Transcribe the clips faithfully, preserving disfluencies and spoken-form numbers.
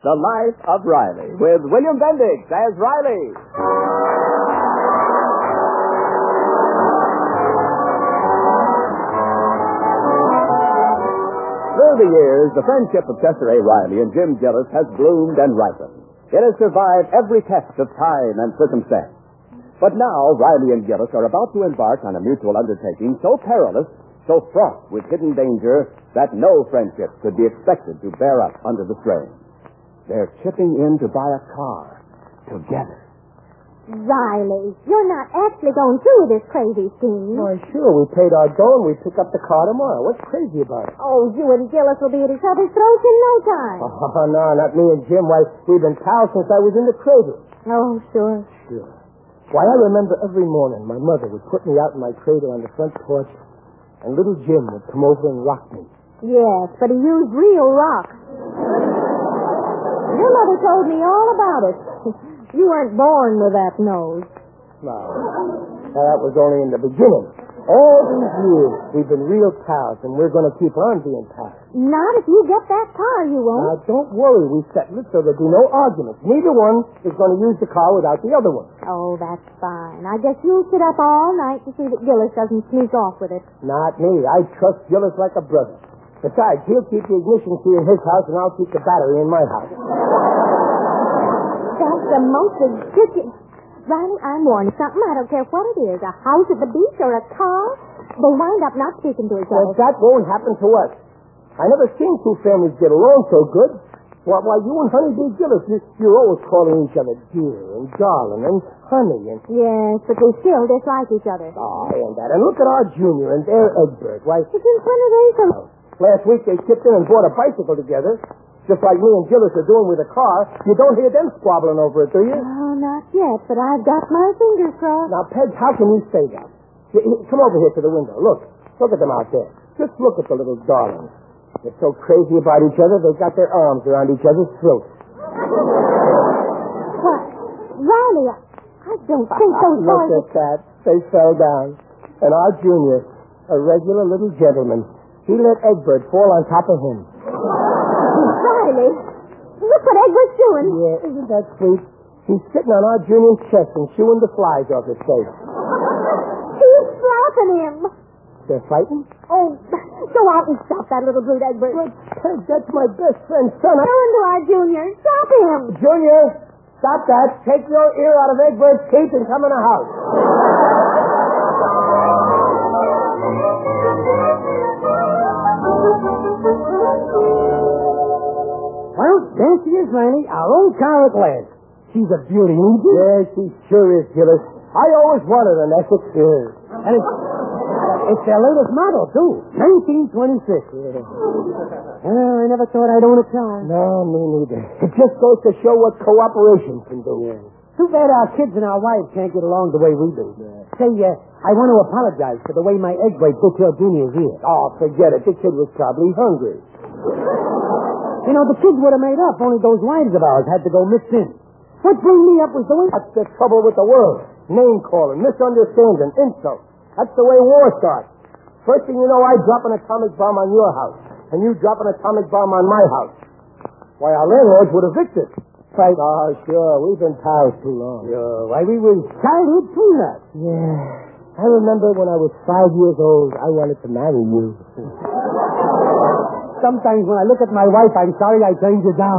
The Life of Riley, with William Bendix as Riley. Through the years, the friendship of Chester A. Riley and Jim Gillis has bloomed and ripened. It has survived every test of time and circumstance. But now, Riley and Gillis are about to embark on a mutual undertaking so perilous, so fraught with hidden danger, that no friendship could be expected to bear up under the strain. They're chipping in to buy a car together. Riley, you're not actually going through with this crazy scheme. Why, sure. We paid our dough and we pick up the car tomorrow. What's crazy about it? Oh, you and Gillis will be at each other's throats in no time. Oh, no, not me and Jim. Why, we've been pals since I was in the cradle. Oh, sure. Sure. Why, I remember every morning my mother would put me out in my cradle on the front porch, and little Jim would come over and rock me. Yes, but he used real rocks. Your mother told me all about it. You weren't born with that nose. No. That was only in the beginning. All these years, we've been real pals, and we're going to keep on being pals. Not if you get that car, you won't. Now, don't worry. We settled it so there'll be no arguments. Neither one is going to use the car without the other one. Oh, that's fine. I guess you'll sit up all night to see that Gillis doesn't sneak off with it. Not me. I trust Gillis like a brother. Besides, he'll keep the ignition key in his house, and I'll keep the battery in my house. That's the most ridiculous... Riley, I'm warning something. I don't care what it is. A house at the beach or a car. They wind up not speaking to each other. Well, that won't happen to us. I never seen two families get along so good. Why, why you and Honeybee Gillis, you, you're always calling each other dear and darling and honey and... Yes, but they still dislike each other. Oh, and that. And look at our Junior and their Egbert. Why... It's intimidation. Last week they chipped in and bought a bicycle together. Just like me and Gillis are doing with a car. You don't hear them squabbling over it, do you? Oh, not yet, but I've got my fingers crossed. Now, Peg, how can you say that? Here, here, come over here to the window. Look. Look at them out there. Just look at the little darlings. They're so crazy about each other, they've got their arms around each other's throats. What? Riley, I, I don't think those Look boys... at that. They fell down. And our Junior, a regular little gentleman, he let Egbert fall on top of him. Riley, look what Egbert's doing. Yeah, isn't that sweet? He's sitting on our Junior's chest and chewing the flies off his face. He's slapping him. They're fighting? Oh, go out and stop that little brute, Egbert. But, Peg, that's my best friend's son. I... Turn to our Junior. Stop him. Junior, stop that. Take your ear out of Egbert's teeth and come in the house. Well, there she is, Riley, our own car at last. She's a beauty, isn't she? Yeah, she sure is, Gillis. I always wanted an Essex. Yeah. And it's, it's their latest model, too. nineteen twenty-six. Yeah. Well, I never thought I'd own a car. No, me neither. It just goes to show what cooperation can do. Yeah. Too bad our kids and our wives can't get along the way we do. Yeah. Say, uh, I want to apologize for the way my egg white bit your Junior's ear. Oh, forget it. The kid was probably hungry. You know, the kids would have made up, only those wives of ours had to go mixed in. What bring me up was the way... That's the trouble with the world. Name-calling, misunderstanding, insult. That's the way war starts. First thing you know, I drop an atomic bomb on your house, and you drop an atomic bomb on my house. Why, our landlords would evict us. Right? Oh, sure. We've been pals too long. Sure. Why, we were childhood sweethearts. Yeah. I remember when I was five years old, I wanted to marry you. Sometimes when I look at my wife, I'm sorry I turned you down.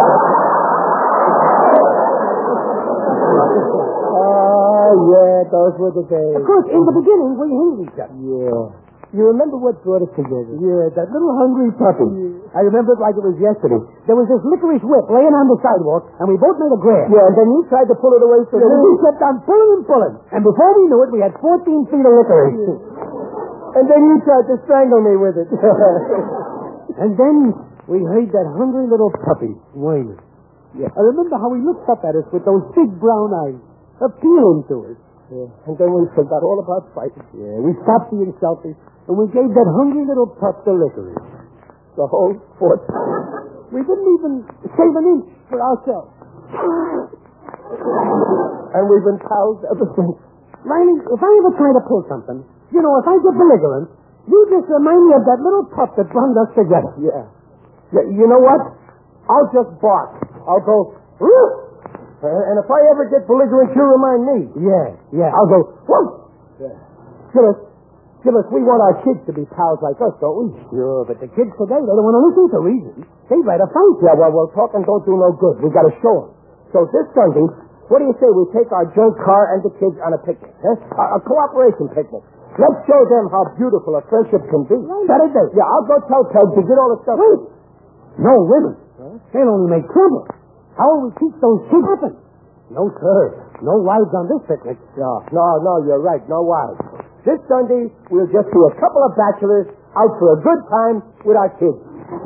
Oh, yeah, those were the days. Of course, in the beginning, we hated each other. Yeah. You remember what brought us together? Yeah, that little hungry puppy. Yeah. I remember it like it was yesterday. There was this licorice whip laying on the sidewalk, and we both made a grab. Yeah, and then you tried to pull it away from me. me. And we kept on pulling and pulling. And before we knew it, we had fourteen feet of licorice. Yeah. And then you tried to strangle me with it. And then we heard that hungry little puppy whining. Yeah. I remember how he looked up at us with those big brown eyes, appealing to us. Yeah. And then we forgot all about fighting. Yeah, we stopped being selfish, and we gave that hungry little pup the licorice. The whole fort. We didn't even save an inch for ourselves. And we've been pals ever since. Riley, if I ever try to pull something, you know, if I get belligerent, you just remind me of that little pup that brought us together. Yeah. Yeah. You know what? I'll just bark. I'll go, whoop. And if I ever get belligerent, you remind me. Yeah, yeah. I'll go, whoop. Yeah. Gillis, Gillis, we want our kids to be pals like us, don't we? Sure, but the kids today, they don't want to listen to reason. They rather fight. Yeah, well, well, talking don't do no good. We got to show them. So this Sunday, what do you say we take our junk car and the kids on a picnic? Huh? A, a cooperation picnic. Let's show them how beautiful a friendship can be. Right. Saturday. Yeah, I'll go tell Ted to get all the stuff. Wait. No women. Huh? They'll only make trouble. How will we teach those kids happen? No, sir. No wives on this picnic. No, no, no, you're right. No wives. This Sunday, we'll just be a couple of bachelors out for a good time with our kids.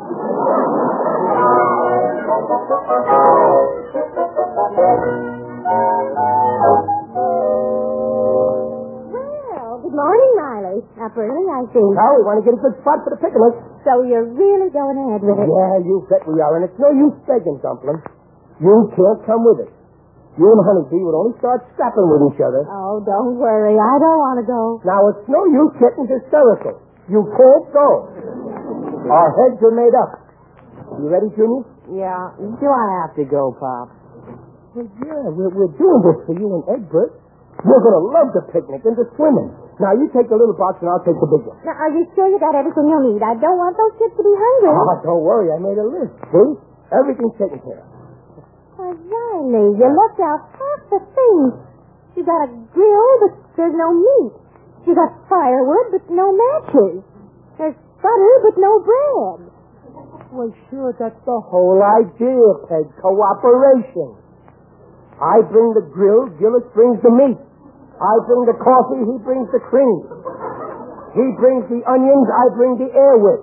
Good morning, Riley. Up early, I see. Now, we want to get a good spot for the picnic. So you're really going ahead with it? Yeah, you bet we are. And it's no use begging, Dumpling. You can't come with us. You and Honeybee would only start scrapping with each other. Oh, don't worry. I don't want to go. Now, it's no use getting hysterical. You can't go. Our heads are made up. You ready, Junior? Yeah. Do I have to go, Pop? Well, yeah, we're, we're doing this for you and Egbert. You're going to love the picnic and the swimming. Now, you take the little box and I'll take the big one. Now, are you sure you got everything you'll need? I don't want those kids to be hungry. Oh, don't worry. I made a list. See? Everything's taken care of. Why, Riley, you left out half the things. You got a grill, but there's no meat. You got firewood, but no matches. There's butter, but no bread. Well, sure, that's the whole idea, Peg. Cooperation. I bring the grill, Gillis brings the meat. I bring the coffee, he brings the cream. He brings the onions, I bring the air whip.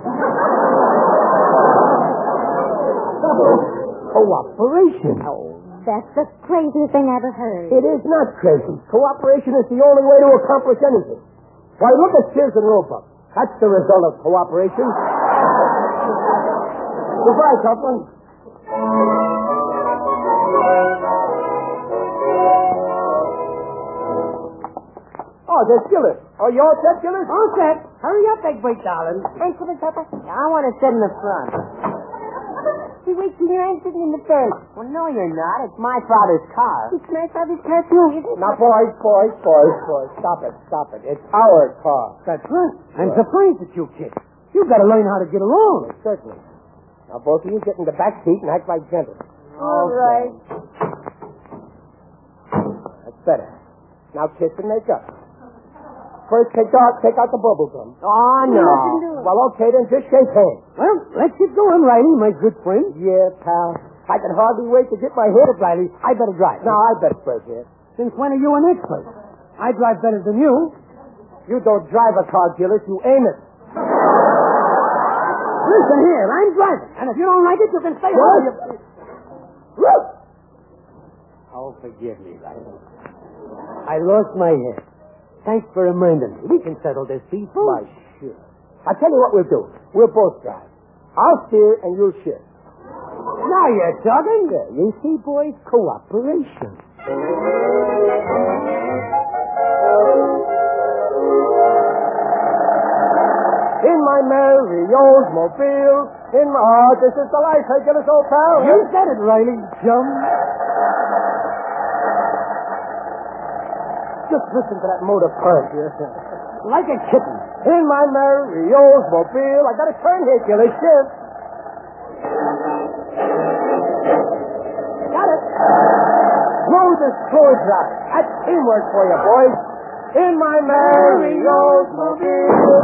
Cooperation. Oh, that's the craziest thing I ever heard. It is not crazy. Cooperation is the only way to accomplish anything. Why, look at Sears and Roebuck. That's the result of cooperation. Goodbye, Copeland. Oh, there's Gillis. Oh, you all set, Gillis? All set. Hurry up, Egbert, darling. Thanks for the supper. I want to sit in the front. See, wait till you're sitting in the front. Well, no, you're not. It's my father's car. It's my father's car, too, isn't it? Now, boys, boys, boys, boys, stop it, stop it. It's our car. That's right. I'm surprised at you, kid. You've got to learn how to get along. Certainly. Now, both of you get in the back seat and act like gentlemen. All right. That's better. Now, kiss and make up. First, take out, take out the bubble gum. Oh, no. Well, okay, then just shake hands. Well, let's get going, Riley, my good friend. Yeah, pal. I can hardly wait to get my head. Riley, I better drive. No, I better first, yeah. Since when are you an expert? I drive better than you. You don't drive a car, Gillis. You aim it. Listen here, I'm driving. And if you don't like it, you can stay home. Oh, forgive me, Riley. I lost my head. Thanks for reminding me. We can settle this peaceful. Why, sure. I'll tell you what we'll do. We'll both drive. I'll steer and you'll shift. Now you're talking. Yeah, you see, boys, cooperation. In my merry Oldsmobile, in my heart, this is the life I give us, old pal. You said it, Riley. Jum. Just listen to that motor purr. Like a kitten. In my merry Oldsmobile, I got to turn here, Gillis. Shift. Got it. Smooth as slow drive. That's teamwork for you, boys. In my merry Oldsmobile.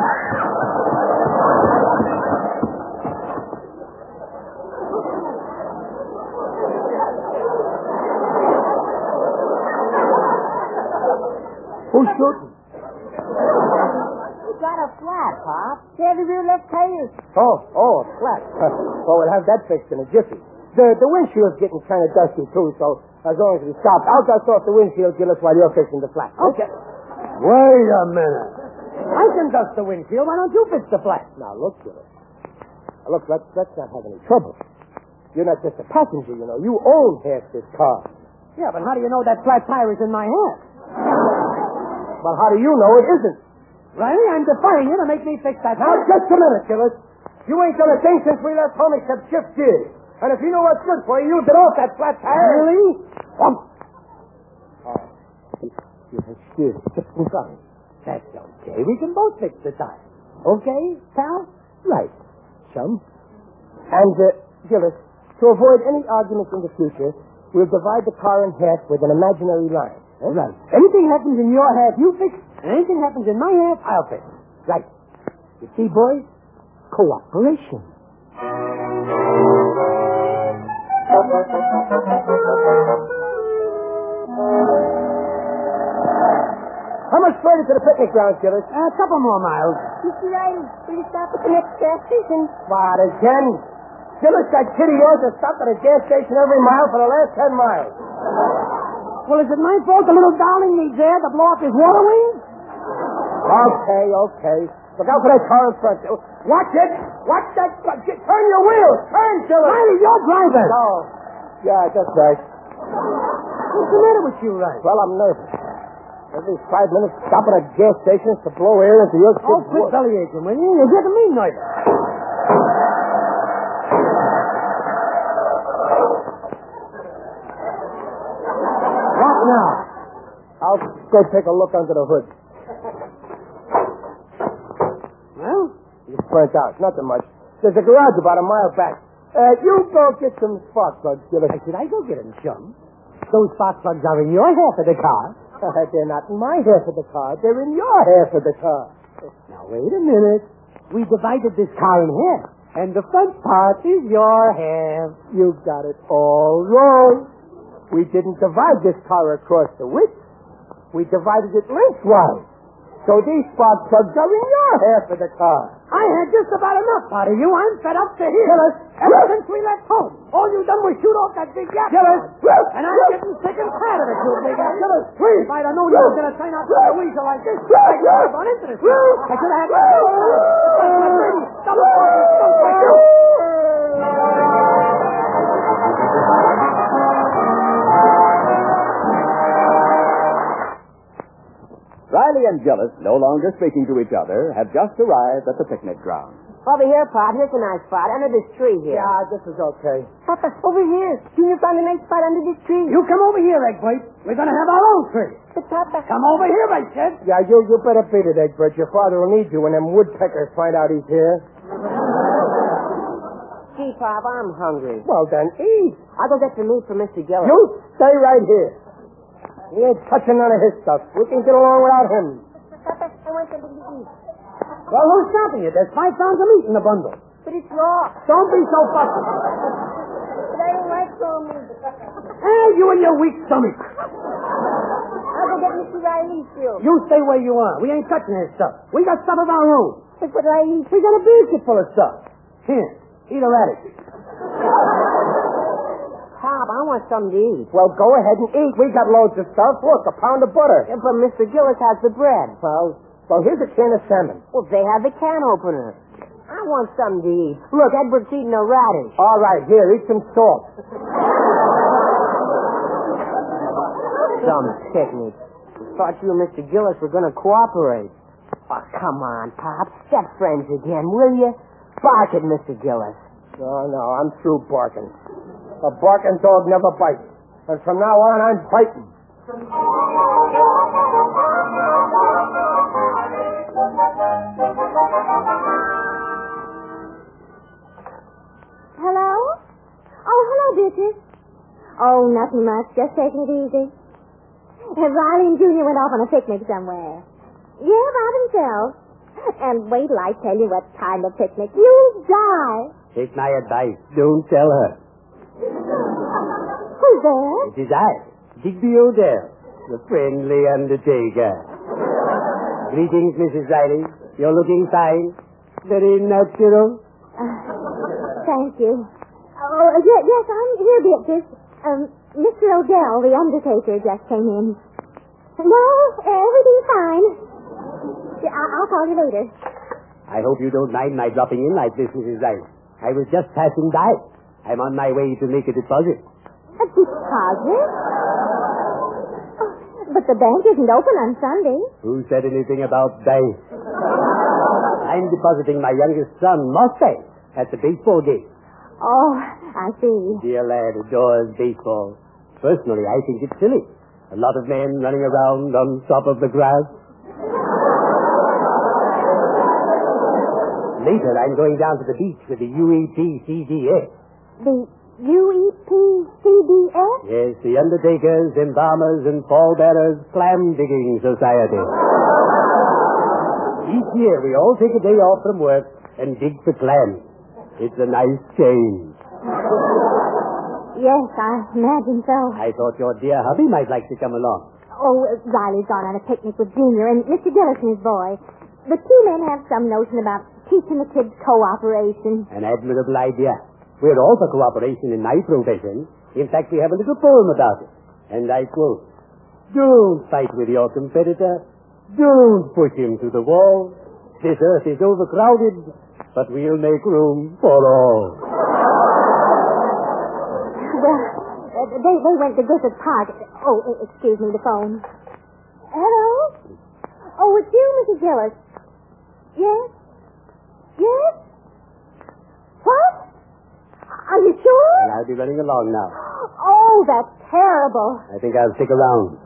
Who's shooting? You got a flat, Pop. The rear left tire. Oh, oh, a flat. Well, we'll have that fixed in a jiffy. The the windshield's getting kind of dusty, too, so as long as we stop, I'll dust off the windshield, Gillis, while you're fixing the flat. Okay. Wait a minute. I can dust the windshield. Why don't you fix the flat? Now, look, Gillis. Now, look, let's, let's not have any trouble. You're not just a passenger, you know. You own half this car. Yeah, but how do you know that flat tire is in my hand? Well, how do you know it isn't? Riley, I'm defying you to make me fix that. Now, just a minute, Gillis. You ain't done a thing since we left home except shift gears. And if you know what's good for you, you'll get off that flat tire. Really? Um. Oh. Excuse me. I'm sorry. That's okay. We can both fix the tire. Okay, pal? Right, chum. And, uh, Gillis, to avoid any arguments in the future, we'll divide the car in half with an imaginary line. Huh? Right. Anything happens in your half, you fix. And anything happens in my half, I'll fix. Right. You see, boys? Cooperation. How much further to the picnic grounds, Gillis? A couple more miles. Mister Riley, will you stop at the next gas station? What, again? Gillis, that kid of yours has stopped at a gas station every mile for the last ten miles. Well, is it my fault the little darling needs air to blow up his water wings? Okay, okay. Look out for that car in front. Watch it! Watch that! Turn your wheels! Turn, Gillis! Riley, you're driving! Oh, yeah, that's right. What's the matter with you, Riley? Well, I'm nervous. Every five minutes, stop at a gas station to blow air into your Oh, kid's quit work. belly aching, will you? You're getting me nervous. What now? I'll go take a look under the hood. Well? It's burnt out. Nothing much. There's a garage about a mile back. Uh, you go get some spark plugs, Gillis. Why should I go get them, chum? Those spark plugs are in your half of the car. They're not in my half of the car. They're in your half of the car. Now, wait a minute. We divided this car in half, and the front part is your half. You got it all wrong. We didn't divide this car across the width. We divided it lengthwise. So these spark plugs are in your half of the car. I had just about enough out of you. I'm fed up to here. Gillis. Ever since we left home, all you done was shoot off that big yak. Gillis. And I'm getting sick and tired of it, you big yak. Gillis, please. If I'd have known you were going to turn out like a weasel like this, I could have gone into this. I should have had my baby. Stop it. Stop it. Riley and Gillis, no longer speaking to each other, have just arrived at the picnic ground. Over here, Pop. Here's a nice spot under this tree here. Yeah, this is okay. Papa, over here. Junior found a nice spot under this tree. You come over here, Egbert. We're going to have our own tree. But, Papa... Come over here, I said. Yeah, you you better beat it, Egbert. Your father will need you when them woodpeckers find out he's here. Gee, Pop, I'm hungry. Well, then eat. I'll go get some meat for Mister Gillis. You stay right here. He ain't touching none of his stuff. We can get along without him. Papa, I want something to eat. Well, who's stopping you? There's five pounds of meat in the bundle. But it's raw. Don't be so fussy. But I don't like raw meat. Hey, you and your weak stomach. I'll go get Mister Riley's still. You stay where you are. We ain't touching his stuff. We got stuff of our own. But what I eat? We got a basket full of stuff. Here, eat a radish. Pop, I want something to eat. Well, go ahead and eat. We got loads of stuff. Look, a pound of butter. Yeah, but Mister Gillis has the bread. Well, well, here's a can of salmon. Well, they have the can opener. I want something to eat. Look, Edward's eating a radish. All right, here, eat some salt. Some picnic. Thought you and Mister Gillis were going to cooperate. Oh, come on, Pop. Step friends again, will you? Bark at Mister Gillis. No, no, I'm through barking. A barking dog never bites. And from now on, I'm biting. Hello? Oh, hello, bitches. Oh, nothing much. Just taking it easy. Uh, Riley and Junior went off on a picnic somewhere. Yeah, by themselves. And wait till I tell you what kind of picnic. You'll die. Take my advice. Don't tell her. Who's there? It is I, Digby Odell, the friendly undertaker. Greetings, Missus Riley. You're looking fine. Very natural. Uh, thank you. Oh, yes, yes, I'm here, bitches. Um, Mister Odell, the undertaker, just came in. No, everything's fine. Yeah, I- I'll call you later. I hope you don't mind my dropping in like this, Missus Riley. I was just passing by. I'm on my way to make a deposit. A deposit? Oh, but the bank isn't open on Sunday. Who said anything about bank? I'm depositing my youngest son, Mustang, at the baseball game. Oh, I see. Dear lad adores baseball. Personally, I think it's silly. A lot of men running around on top of the grass. Later, I'm going down to the beach with the U E P C D S. The U E P C D S? Yes, the Undertakers, Embalmers, and Pallbearers Clam Digging Society. Each year, we all take a day off from work and dig for clams. It's a nice change. Yes, I imagine so. I thought your dear hubby might like to come along. Oh, uh, Riley's gone on a picnic with Junior and Mister Gillis and his boy. The two men have some notion about teaching the kids cooperation. An admirable idea. We're all for cooperation in my profession. In fact, we have a little poem about it. And I quote, "Don't fight with your competitor. Don't push him to the wall. This earth is overcrowded, but we'll make room for all." Well, uh, they, they went to Griffith Park. Oh, uh, excuse me, the phone. Hello? Oh, it's you, Missus Gillis. Yes? Yes? What? Are you sure? And I'll be running along now. Oh, that's terrible. I think I'll stick around.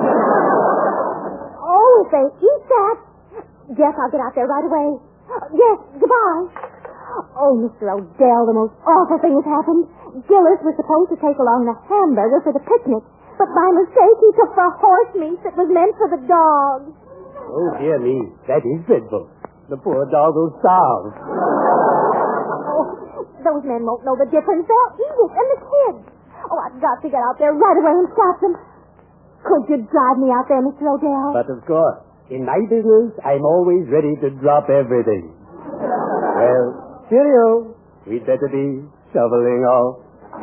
Oh, if they eat that. Yes, I'll get out there right away. Yes, goodbye. Oh, Mister Odell, the most awful thing has happened. Gillis was supposed to take along the hamburger for the picnic, but by mistake he took the horse meat that was meant for the dog. Oh, dear me. That is dreadful. The poor dog will starve. Oh, those men won't know the difference. They'll eat it, and the kids. Oh, I've got to get out there right away and stop them. Could you drive me out there, Mister Odell? But of course, in my business, I'm always ready to drop everything. Well, cheerio. We'd better be shoveling off.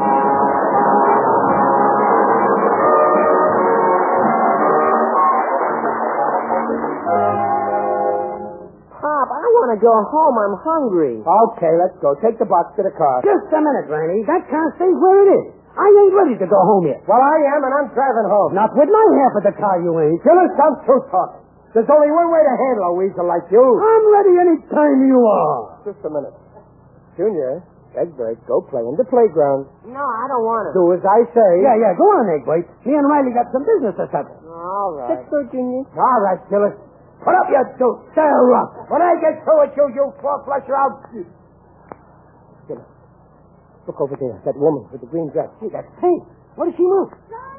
Pop, I want to go home. I'm hungry. Okay, let's go. Take the box to the car. Just a minute, Randy. That car stays where it is. I ain't ready to go home yet. Well, I am, and I'm driving home. Not with my half of the car, you ain't. Gillis, I'm through talking. There's only one way to handle a weasel like you. I'm ready any time you are. Just a minute. Junior, Egbert, go play in the playground. No, I don't want to. Do as I say. Yeah, yeah, go on, Egbert. Me and Riley got some business to settle. All right. Let's go, Junior. All right, Gillis. Put up your suit. Stay rough. When I get through with you, you four-flusher, I'll... Gillis, look over there. That woman with the green dress. Gee, that's Pink. What does she move?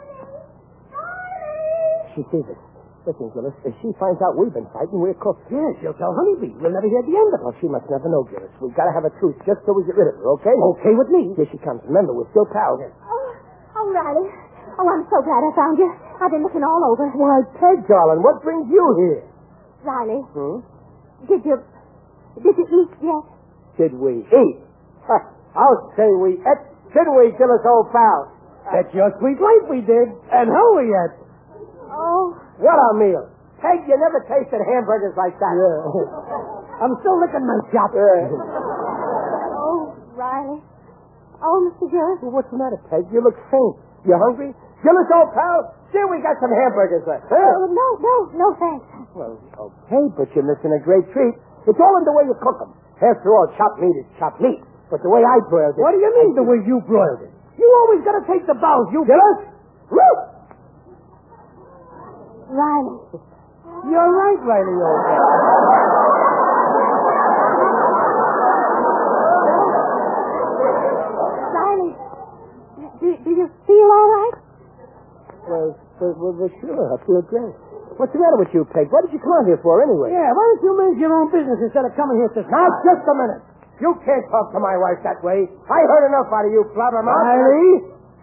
She sees it. Listen, Gillis, if she finds out we've been fighting, we're cooked. Yeah, she'll tell Honeybee. We'll never hear the end of Well, she must never know, Gillis. We've got to have a truce just so we get rid of her, okay? it. Okay with me. Here she comes. Remember, we're still pals. Oh, oh, Riley. Oh, I'm so glad I found you. I've been looking all over. Why, Peg, darling, what brings you here? Riley, Hmm? did you... Did you eat yet? Did we eat? Ha, I'll say we ate. Didn't we, Gillis, old pal? That's your sweet life we did. And how we ate. Oh, What a meal. Peg, you never tasted hamburgers like that. I'm still licking my chops. oh, Riley. Oh, Mister Gillis. Well, what's the matter, Peg? You look faint. You hungry? Gillis, old pal, see, we got some hamburgers left. Huh? Oh, no, no, no, thanks. Well, okay, but you're missing a great treat. It's all in the way you cook them. After all, chopped meat is chopped meat. But the way I broiled it... What do you mean the way you broiled it? You always got to take the bows. You Gillis? Woo! Riley. You're right, Riley, old man. Riley, do, do you feel all right? Well, well, well, well, sure, I feel great. What's the matter with you, Peg? What did you come out here for, anyway? Yeah, why don't you mind your own business instead of coming here to... Now, just a minute. You can't talk to my wife that way. I heard enough out of you, blabbermouth. Riley?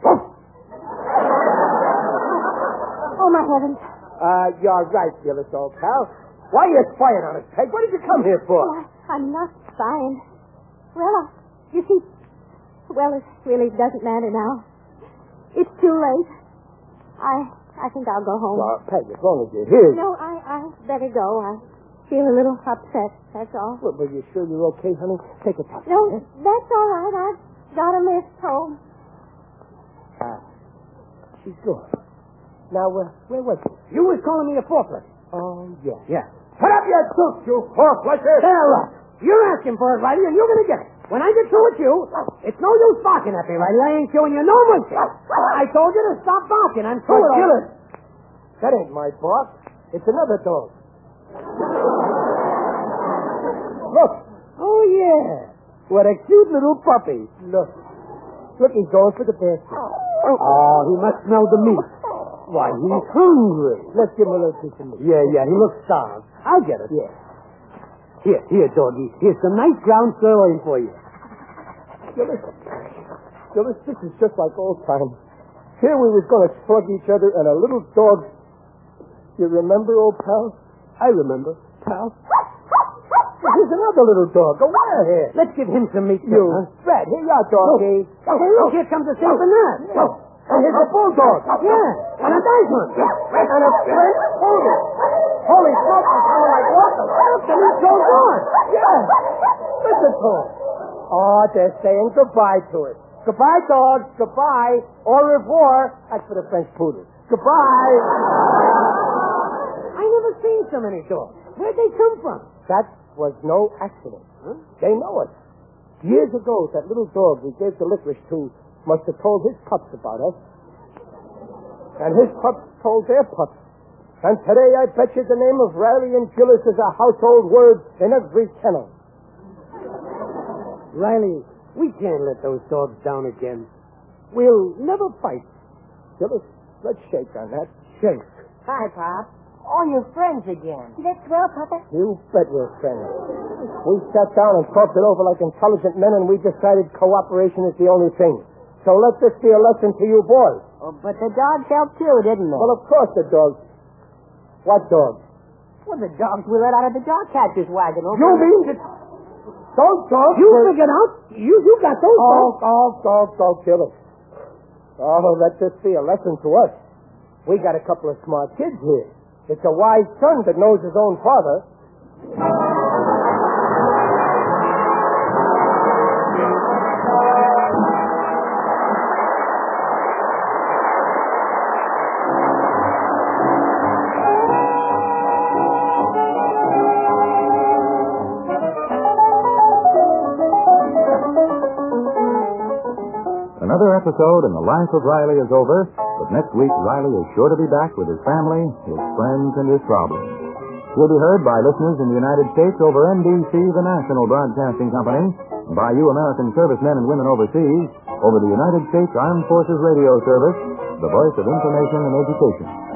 Oh, my heavens. Uh, you're right, Gillis, old pal. Why are you spying on us, Peg? What did you come here for? Oh, I, I'm not spying. Well, uh, you see, well, it really doesn't matter now. It's too late. I I think I'll go home. Well, Peg, as long as you're here... No, I, I better go. I feel a little upset, that's all. Well, well, you sure you're okay, honey? Take a top. No, eh? that's all right. I've got a lift home. Ah, she's gone. Now, uh, where was she? You was calling me a four-flusher. Oh, yeah. Yeah. Put up your suit, you four-flusher! Tell us. You're asking for it, Riley, and you're going to get it. When I get through with you, it's no use barking at me, Riley. I ain't showing you no mercy. I told you to stop barking. I'm through with Kill it. it. That ain't my bark. It's another dog. Look. Oh, yeah. What a cute little puppy. Look. Look, he's going for the basket. Oh, he must smell the meat. Why, he's hungry. Let's give him a little piece of meat. Yeah, yeah, he looks starved. I'll get it. Yeah. Here, here, doggy. Here's some nice ground sirloin for you. Gillis, Gillis, this is just like old times. Here we was going to slug each other, and a little dog. You remember, old pal? I remember, pal. Here's another little dog. A wire-hair. Let's give him some meat, You, huh? Fred, here you are, doggy. Hey, look, here comes a Saint Bernard. Yeah. And here's a bulldog. Yeah, and a Dyson. And a French poodle. Holy smoke, he's coming like water. The meat's all gone. Yeah. Listen to him. Oh, they're saying goodbye to it. Goodbye, dogs. Goodbye. Au revoir. That's for the French poodle. Goodbye. I never seen so many dogs. Where'd they come from? That was no accident. Huh? They know us. Years ago, that little dog we gave the licorice to must have told his pups about us. And his pups told their pups. And today I bet you the name of Riley and Gillis is a household word in every kennel. Riley, we can't let those dogs down again. We'll never fight. Gillis, let's shake on that. Shake. Hi, Pop. Oh, you're friends again. That's well, Papa. You bet we're friends. We sat down and talked it over like intelligent men, and we decided cooperation is the only thing. So let this be a lesson to you boys. Oh, but the dogs helped too, didn't they? Well, of course the dogs. What dogs? Well, the dogs we let out of the dog catcher's wagon. Over You mean the... Those dogs? You were... figured out? You you got those Oh, dogs. oh, oh, oh, Gillis. Oh, let this be a lesson to us. We got a couple of smart kids here. It's a wise son that knows his own father. Another episode in the life of Riley is over, but next week Riley is sure to be back with his family, his friends, and his problems. He'll be heard by listeners in the United States over N B C, the National Broadcasting Company, and by you American servicemen and women overseas over the United States Armed Forces Radio Service, the voice of information and education.